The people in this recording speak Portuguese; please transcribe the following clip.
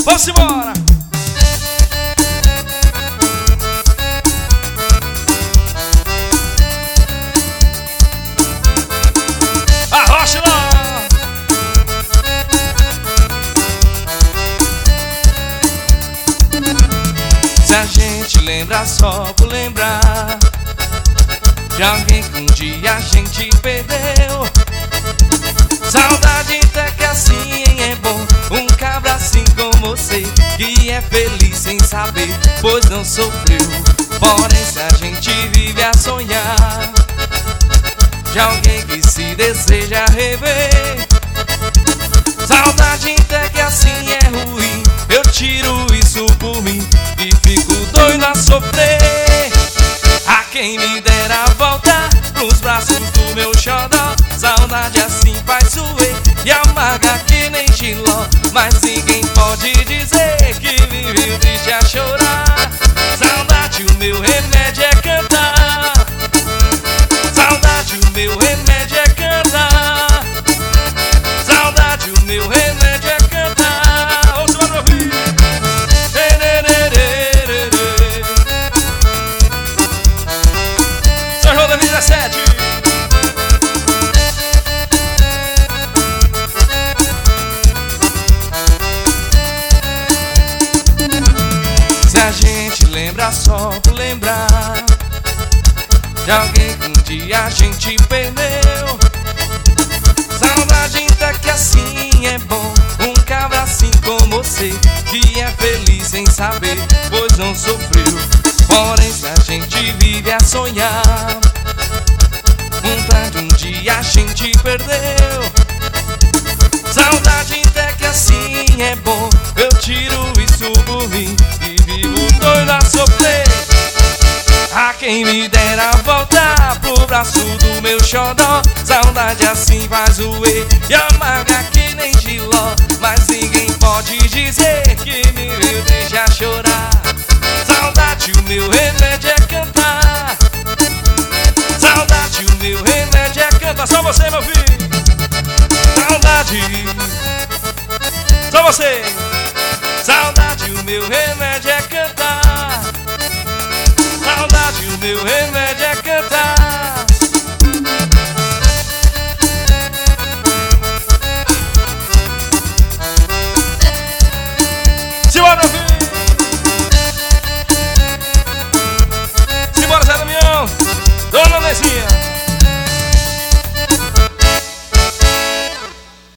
Vamos embora. Arrocha lá. Se a gente lembra só por lembrar de alguém que um dia a gente perdeu. Saudade até que assim é bom, um cabra assim como você, que é feliz sem saber, pois não sofreu. Porém se a gente vive a sonhar de alguém que se deseja rever. Saudade até que assim é ruim, eu tiro isso por mim e fico doido a sofrer. A quem me dera voltar pros braços do meu xodó. Saudade assim faz doer e amarga que nem giló, mas ninguém pode dizer que vive triste a chorar. Saudade, o meu remédio é cantar. Saudade, o meu remédio é cantar. Saudade, o meu remédio é cantar. Ouça pra ouvir. São João 2017. Se a gente lembra só por lembrar de alguém que um dia a gente perdeu. Saudade até que assim é bom, um cabra assim como você, que é feliz sem saber, pois não sofreu. Porém se a gente vive a sonhar, vontade um dia a gente perdeu. Saudade até que assim é bom, eu tiro isso por mim e vivo doido a sofrer. A quem me dera voltar pro braço do meu xodó. Saudade assim faz doer e amarga que nem giló, mas ninguém pode dizer que me viu deixa chorar. Saudade, o meu remédio é cantar. Saudade, o meu remédio é cantar. Só você, meu filho. Saudade, só você. Saudade, o meu remédio